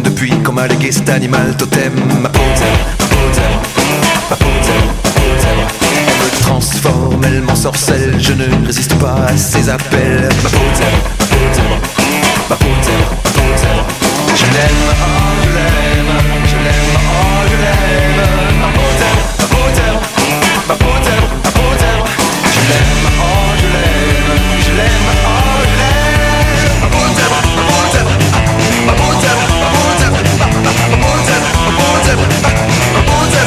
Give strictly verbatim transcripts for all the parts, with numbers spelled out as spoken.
depuis qu'on m'a légué cet animal totem. Ma Potem, ma Potem, ma Potem, ma Potem. Elle me transforme, elle m'ensorcelle, je ne résiste pas à ses appels. Ma Potem, ma Potem, ma Potem, ma Potem. Je l'aime, oh je l'aime, je l'aime, oh je l'aime. Ma Potem, ma Potem, ma Potem, ma Potem. Je l'aime, oh je l'aime, je l'aime, oh je l'aime. Ma Potem, ma Potem, ma Potem, ma Potem, ma Potem, ma Potem, ma Potem.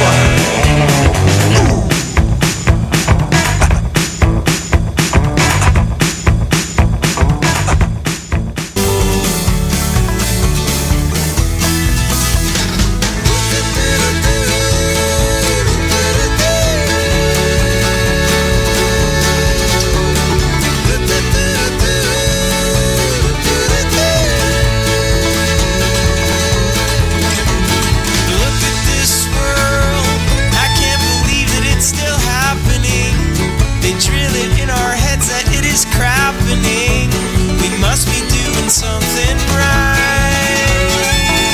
Something right.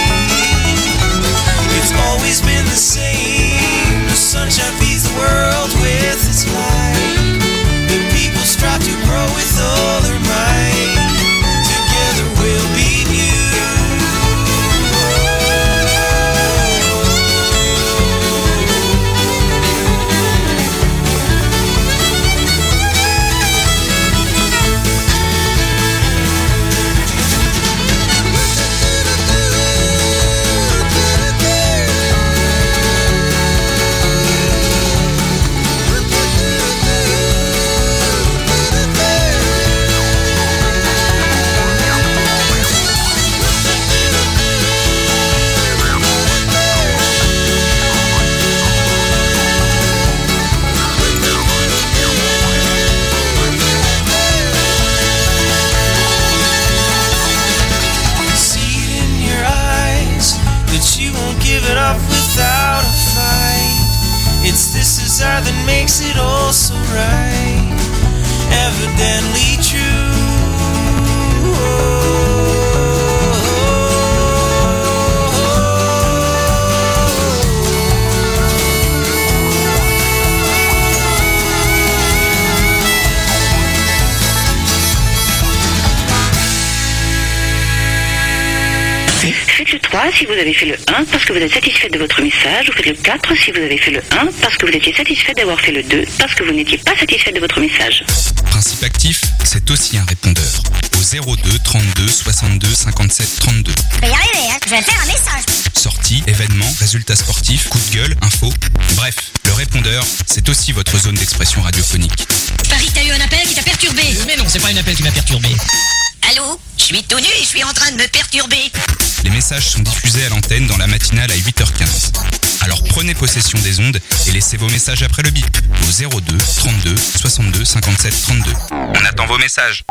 It's always been the same. The sunshine feeds the world with its light. The people strive to grow with all their might. Together we'll beat you. Without a fight, it's this desire that makes it all so right, evidently true. Faites le trois si vous avez fait le un parce que vous êtes satisfait de votre message, ou faites le quatre si vous avez fait le un parce que vous étiez satisfait d'avoir fait le deux parce que vous n'étiez pas satisfait de votre message. Principe actif, c'est aussi un répondeur. Au zéro deux trente-deux soixante-deux cinquante-sept trente-deux. Je vais y arriver, hein. Je vais faire un message. Sorties, événements, résultats sportifs, coups de gueule, infos. Bref, le répondeur, c'est aussi votre zone d'expression radiophonique. Paris, t'as eu un appel qui t'a perturbé. Mais non, c'est pas un appel qui m'a perturbé. Allô? Je suis tout nu et je suis en train de me perturber. Les messages sont diffusés à l'antenne dans la matinale à huit heures quinze. Alors prenez possession des ondes et laissez vos messages après le bip au zéro deux trente-deux soixante-deux cinquante-sept trente-deux. On attend vos messages.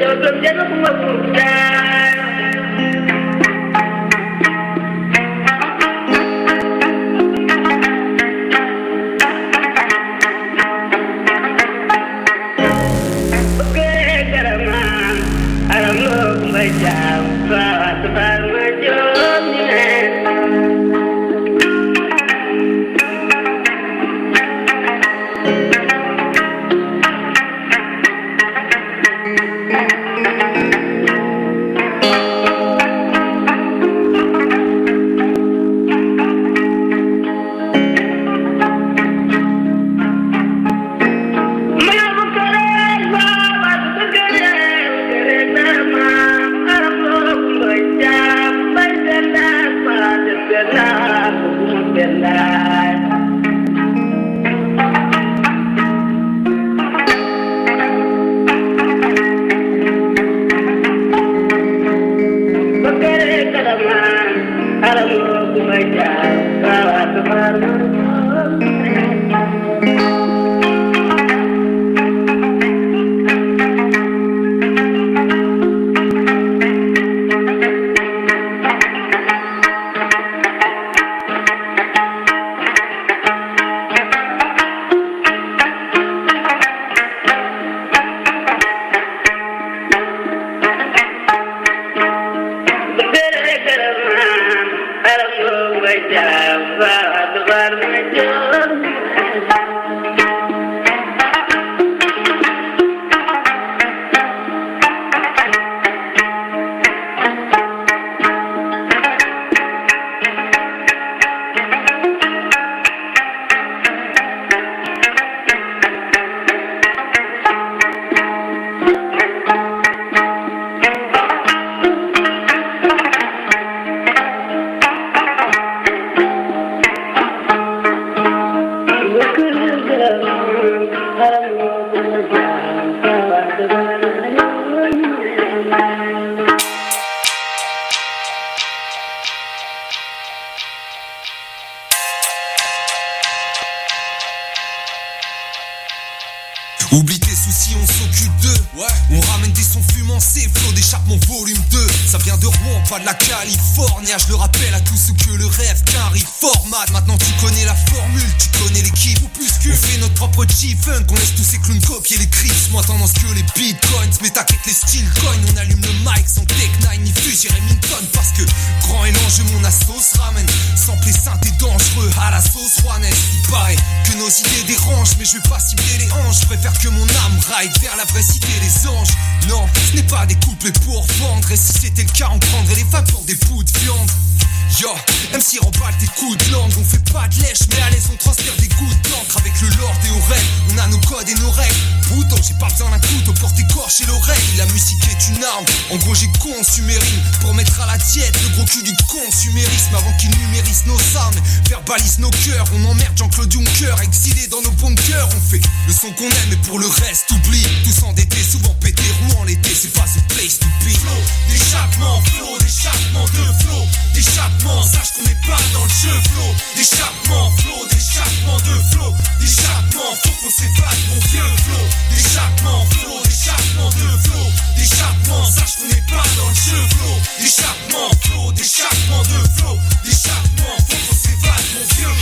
Oublie tes soucis, on s'occupe d'eux. Ouais. On ramène des sons fumancés, flow d'échappement volume deux. Ça vient de Rouen, pas de la Californie. Je le rappelle à tous ceux que le rêve qu'arrive format. Maintenant tu connais la formule, tu connais l'équipe. Ou plus que on fait notre propre G-Funk, on laisse tous ces clowns copier les crips. Moins tendance que les bitcoins, mais t'inquiète les style coin. On allume le mic sans Tech neuf ni Fuji Remington. Parce que grand est l'enjeu, mon assos ramène. Sampler synthé dangereux à la sauce rouennaise. Il paraît que nos idées dérangent, mais je vais pas cibler les hanches. Je préfère que mon âme ride vers la vraie cité des anges. Non, ce n'est pas des couplets pour vendre. Et si c'était le cas, on prendrait les femmes pour des bouts de viande. Yo, M C remballe tes coups de langue. On fait pas de lèche, mais à l'aise on transfère des gouttes d'encre. Avec le lord et au rêve, on a nos codes et nos règles. Bouton, j'ai pas besoin d'un couteau pour t'écorcher l'oreille. La musique est une arme, en gros j'ai consumé rime. Pour mettre à la diète le gros cul du consumérisme. Avant qu'il numérise nos armes, verbalise nos cœurs. On emmerde Jean-Claude Juncker, exilé dans nos bunkers. On fait le son qu'on aime, mais pour le reste oublie. Tous endettés, souvent pétés, Rouen l'été, c'est pas the place to be. Flow d'échappement, flow d'échappement de flow d'échappement, sache qu'on n'est pas dans le jeu. Flow d'échappement, flow d'échappement de flow d'échappement, faut qu'on s'évade mon vieux. Flow d'échappement, flow d'échappement de flow d'échappement, sache qu'on n'est pas dans le jeu. Flow d'échappement, flow d'échappement de flow d'échappement, faut qu'on s'évade mon vieux.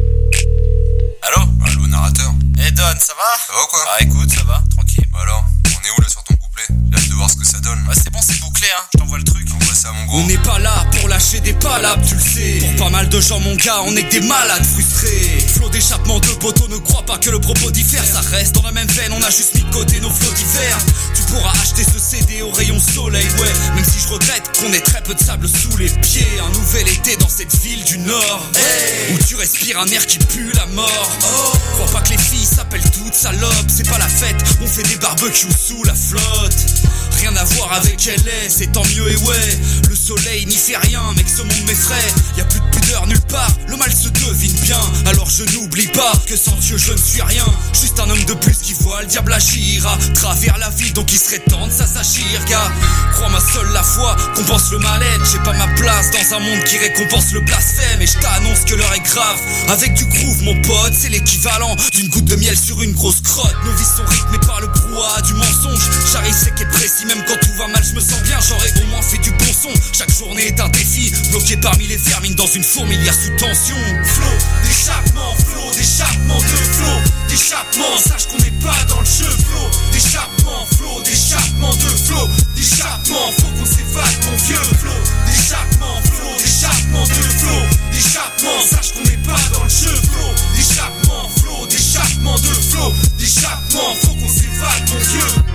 Allô? Allô narrateur. Eh Don, ça va? Ça va ou quoi? Ah écoute, ça va, tranquille. Bah alors, on est où là sur ton couplet? J'ai hâte de voir ce que ça donne. Bah c'est bon, c'est bouclé hein, je t'envoie le truc. Envoie ça à mon gros. On n'est pas là pour lâcher des palabres, tu le sais. Pour pas mal de gens mon gars, on est que des malades frustrés. Flow d'échappement de poteau, ne crois pas que le propos diffère. Ça reste dans la même veine, on a juste mis de côté nos flots divers. Tu pourras acheter ce C D au rayon soleil, ouais. Même si je regrette qu'on ait très peu de sable sous les pieds. Un nouvel été dans cette ville du Nord, hey, où tu respires un air qui pue la mort. Oh, crois pas que les filles s'appellent toutes salopes. C'est pas la fête, on fait des barbecues sous la flotte. Rien à voir avec L A, c'est tant mieux et ouais. Le soleil n'y fait rien, mec, ce monde m'effraie. Y'a plus de pudeur nulle part, le mal se devine bien. Alors je n'oublie pas que sans Dieu je ne suis rien. Juste un homme de plus qui voit le diable agir à travers la ville, donc il serait temps de s'assagir. Gars, crois-moi seule la foi compense le mal-être. J'ai pas ma place dans un monde qui récompense le blasphème. Et je t'annonce que l'heure est grave. Avec du groove mon pote, c'est l'équivalent d'une goutte de miel sur une grosse crotte. Nos vies sont rythmées par le brouhaha du mensonge. J'arrive sec et précis même quand son. Chaque journée est un défi, bloqué parmi les vermines dans une fourmilière sous tension. Flow d'échappement, flow d'échappement de flow d'échappement, sache qu'on n'est pas dans le jeu. Flow d'échappement, flow d'échappement de flow d'échappement, faut qu'on s'évade mon vieux. Flow d'échappement, flow d'échappement de flow d'échappement, sache qu'on n'est pas dans le jeu. Flow d'échappement, flow d'échappement de flow d'échappement, faut qu'on s'évade mon vieux.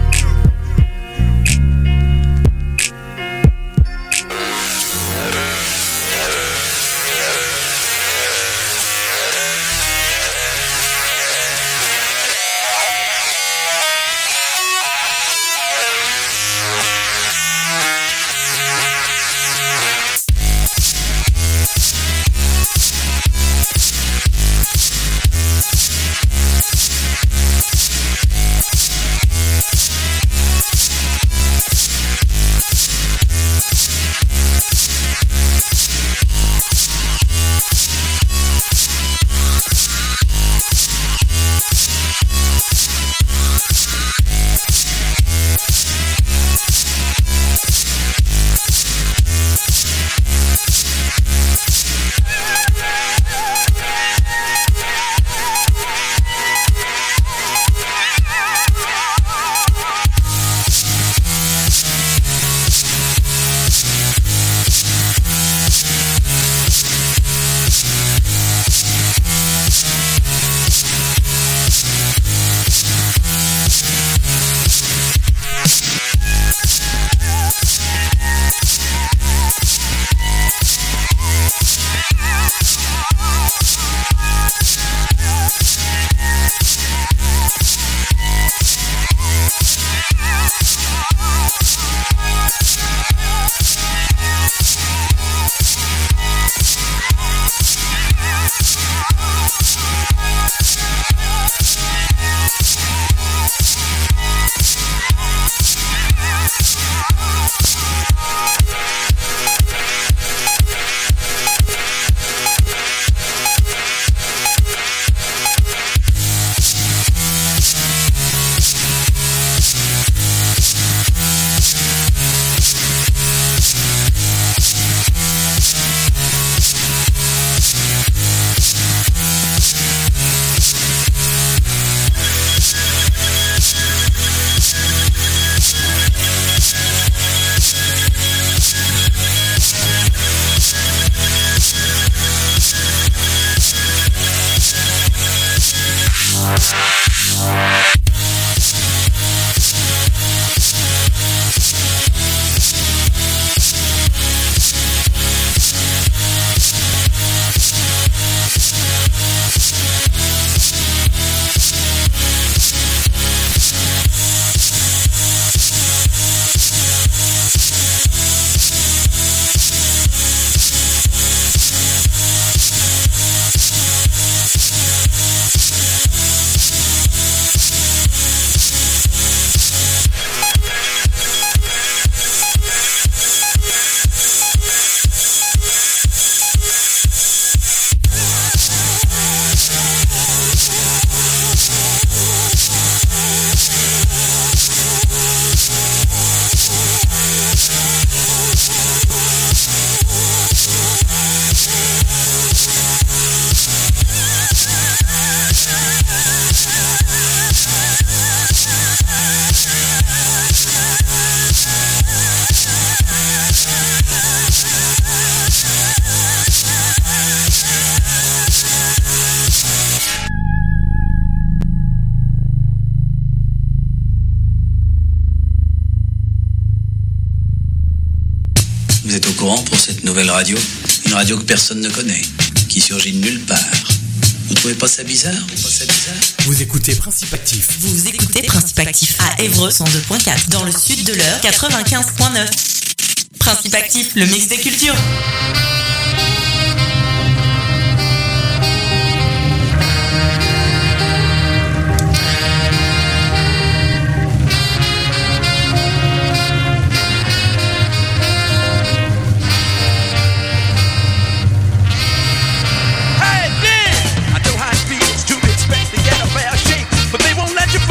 Vous êtes au courant pour cette nouvelle radio? Une radio que personne ne connaît, qui surgit de nulle part. Vous trouvez pas ça bizarre? Vous trouvez pas ça bizarre? Vous écoutez Principe Actif. Vous écoutez Principe Actif à Évreux cent deux point quatre, dans le sud de l'Eure quatre-vingt-quinze point neuf. Principe Actif, le mix des cultures.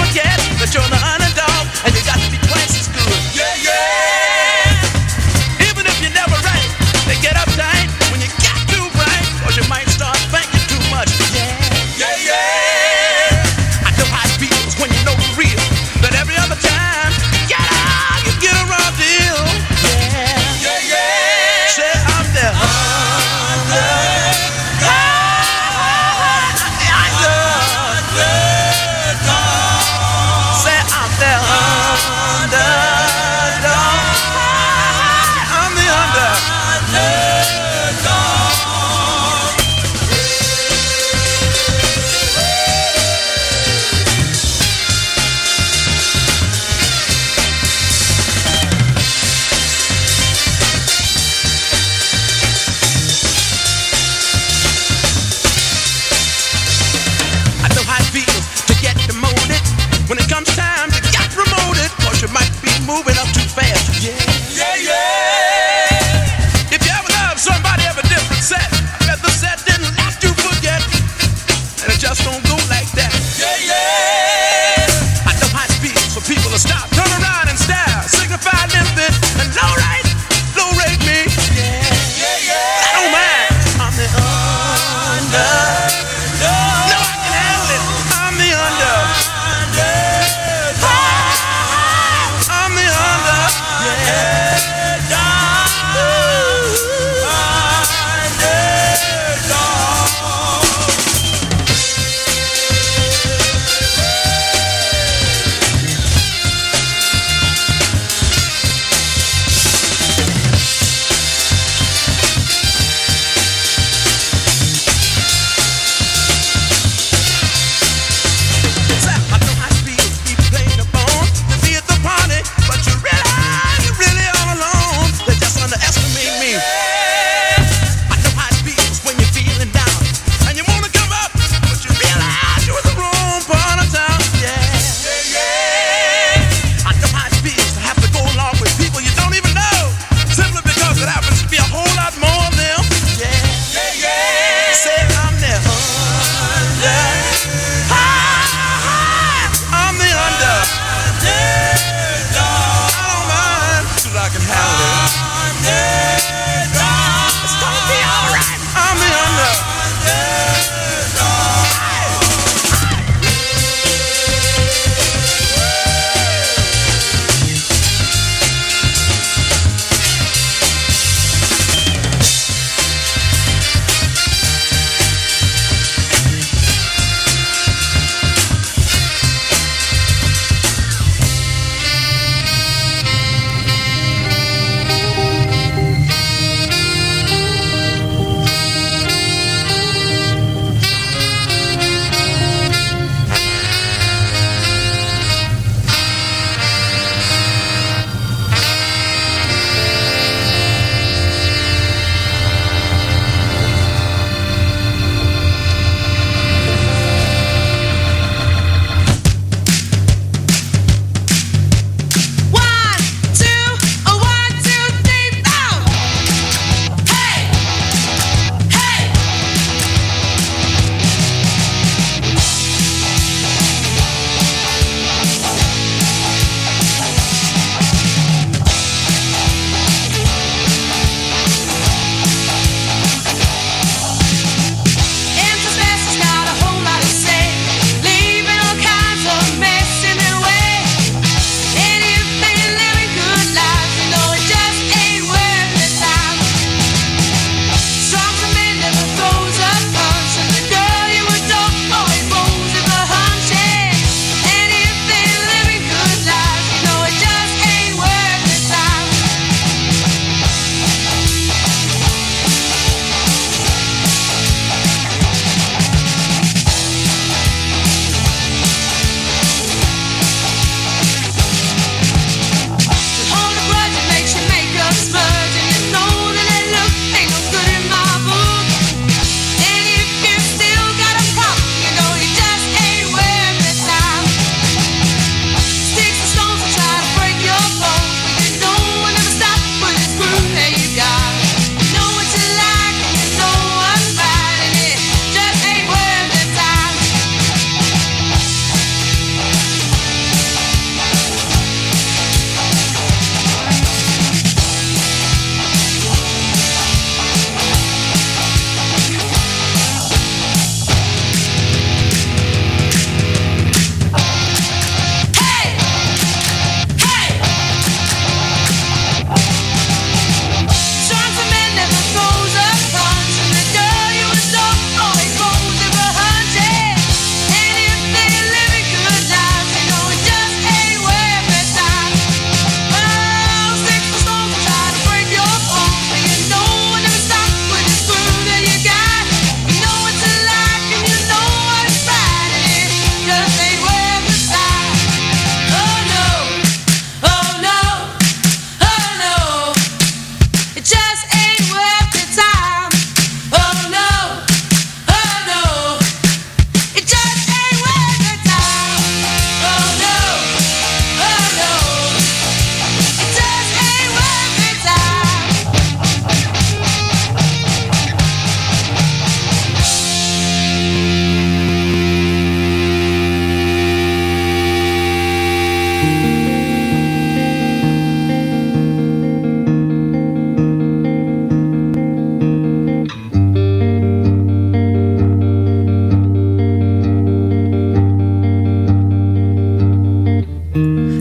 You're the underdog, and you got to be twice as good. Yeah, yeah. Even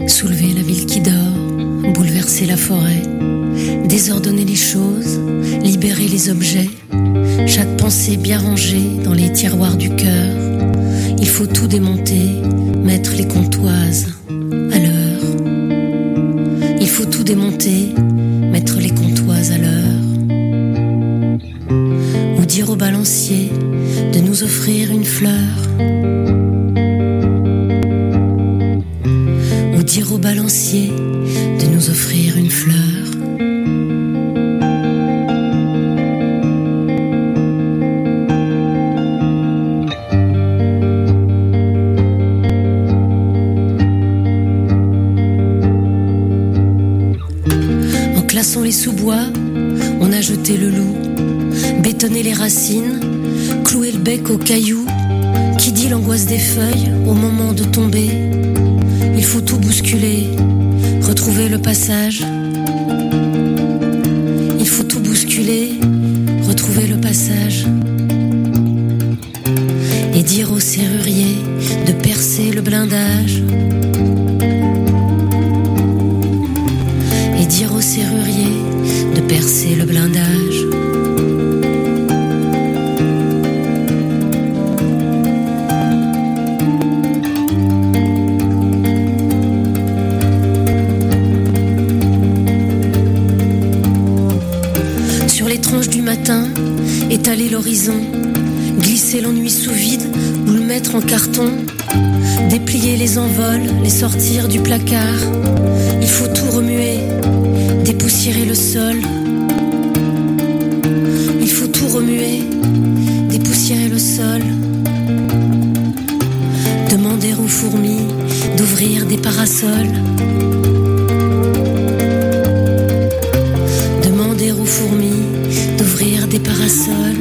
Soulever la ville qui dort, bouleverser la forêt, désordonner les choses, libérer les objets, chaque pensée bien rangée dans les tiroirs du cœur. Il faut tout démonter, mettre les comptoises à l'heure. Il faut tout démonter, mettre les comptoises à l'heure. Ou dire au balancier de nous offrir une fleur. Ou dire au balancier de nous offrir une fleur. En les sous-bois, on a jeté le loup, bétonné les racines, cloué le bec aux cailloux. Qui dit l'angoisse des feuilles au moment de tomber? Il faut tout bousculer, retrouver le passage. Il faut tout bousculer, retrouver le passage. Et dire au serrurier de percer le blindage. Et dire au serrurier de percer le blindage. Sur les tranches du matin, étaler l'horizon, glisser l'ennui sous vide ou le mettre en carton, déplier les envols, les sortir du placard. Il faut tout remuer, dépoussiérer le sol. Il faut tout remuer, dépoussiérer le sol. Demander aux fourmis d'ouvrir des parasols. Demander aux fourmis d'ouvrir des parasols.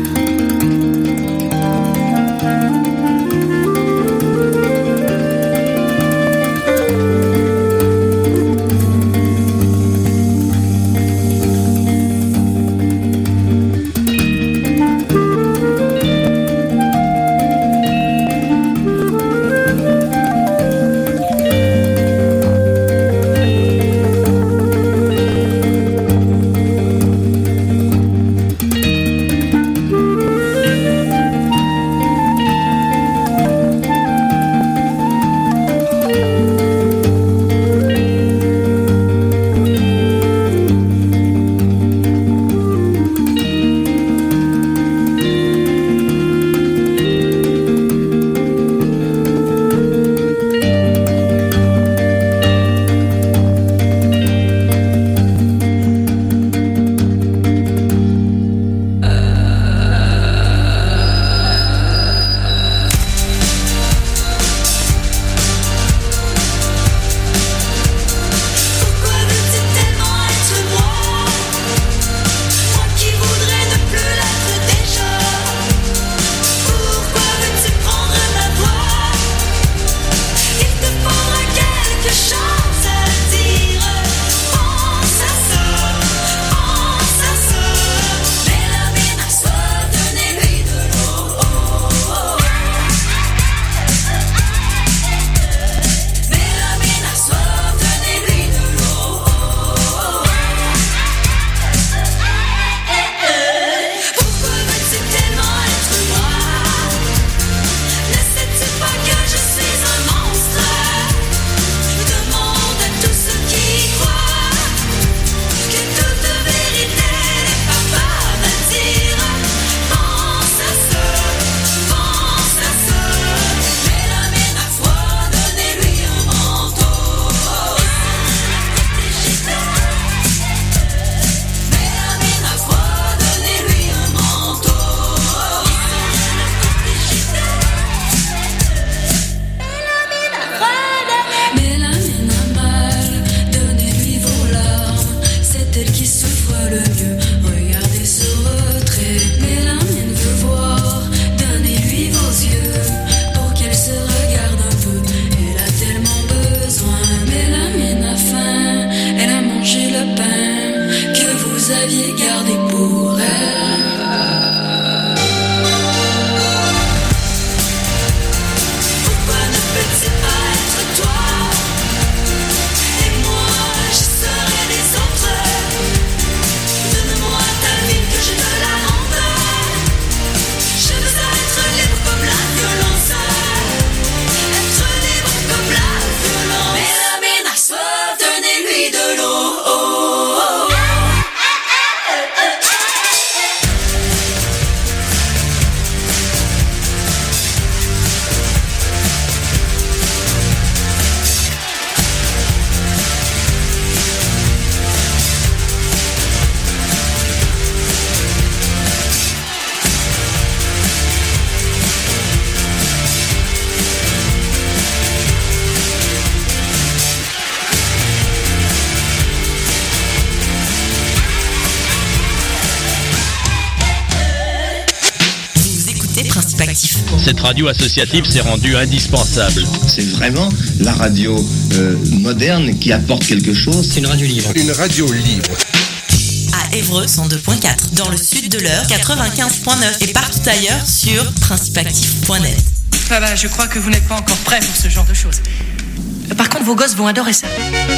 cette radio associative s'est rendue indispensable. C'est vraiment la radio euh, moderne qui apporte quelque chose. C'est une radio libre. Une radio libre. À Évreux cent deux point quatre, dans le sud de l'Eure quatre-vingt-quinze point neuf et partout ailleurs sur principe actif point net. Ah bah, je crois que vous n'êtes pas encore prêts pour ce genre de choses. Par contre, vos gosses vont adorer ça.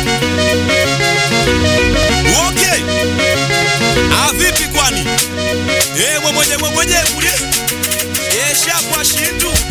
Ok. Ah, vipi kwani? Eh, mwenye mwenye mwenye. Eh, shapwa shindu.